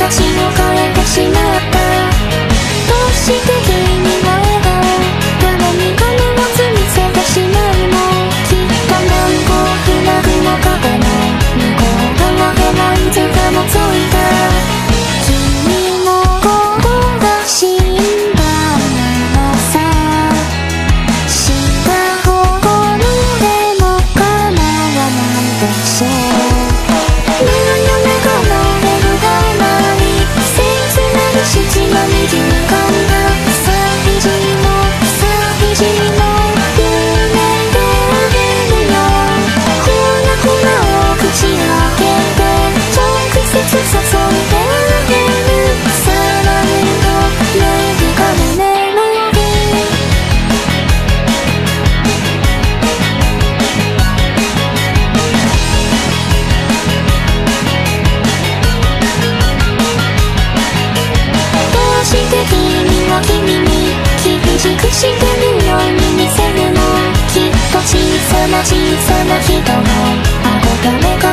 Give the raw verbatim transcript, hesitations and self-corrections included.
形を変えてしまった。どうして君の笑顔誰に画面をつ見せてしまうの。きっと何個フラグの壁の向こう側ヘライズが覗いた。君の心が死んだならさ、した方向でも構わないでしょう。目の嫁が漏れるがまり切ない七の二十間が寂しいの寂しいの夢であげるよ。ほらほらを口開けて直接注いであげる。さらにとメディカルメロディー。どうして君は君に厳しくしてるように見せるの。きっと小さな小さな人の憧れが